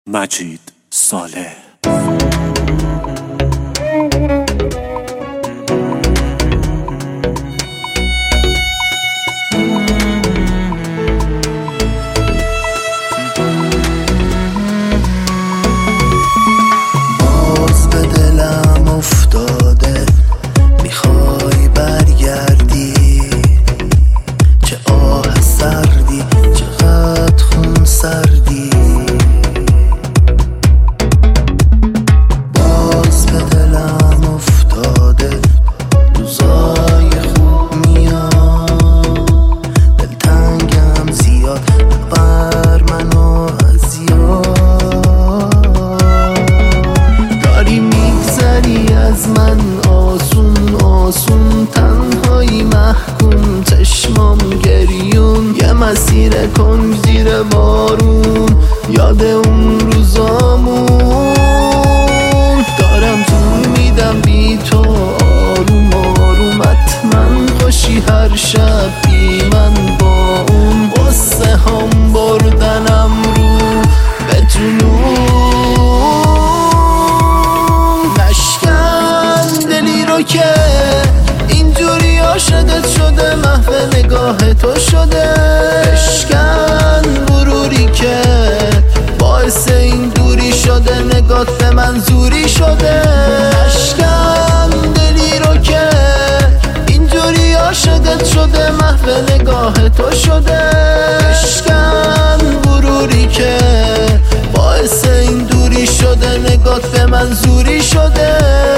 مجید صالح. باز به دلم افتاده میخوای برگردی، چه آه سردی چقدر خون سردی. باز به دلم افتاده روزای خوب میاد، دلتنگم زیاد بر منو اذیاد. داری میگذری از من آسون آسون، تنهایی محکوم چشمام گریون، یه مسیر کن زیر بارون، یاد اون روزامون. دارم طول میدم بی تو آروم آروم، حتما خوشی هر شب بی من با اون، قصه هم بردنم رو به جنون. نشکن دلی رو که اینجوری عاشقت شده، محو نگاه تو شده. بشکن غروری که باعث این دوری شده، نگات به من زوری شده. نشکن دلی رو که اینجوری عاشقت شده، محو نگاه تو شده. بشکن غروری که باعث این دوری شده، نگات به من زوری شده.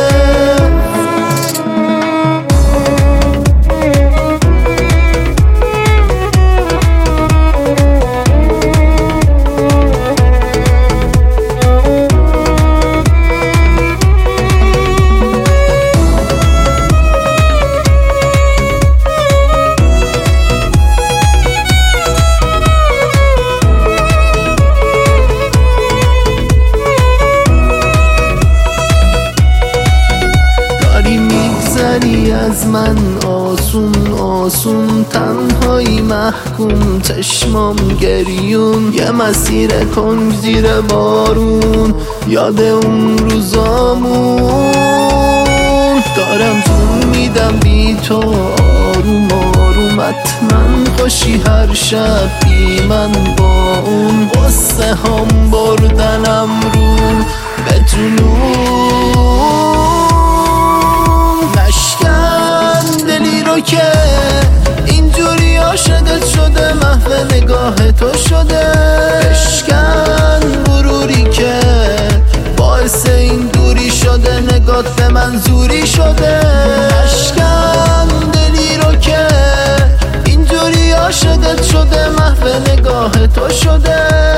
از من آسون آسون، تنهایی محکوم چشمام گریون، یه مسیر کن زیر بارون، یاد اون روزامون. دارم طول میدم بی تو آروم آروم، حتما خوشی هر شب بی من با اون، قصه هم بردنم رو به جنون. نشکن دلی رو که اینجوری عاشقت شده، محو نگاه تو شده. بشکن غروری که باعث این دوری شده، نگات به من زوری شده. نشکن دلی رو که اینجوری عاشقت شده، محو نگاه تو شده.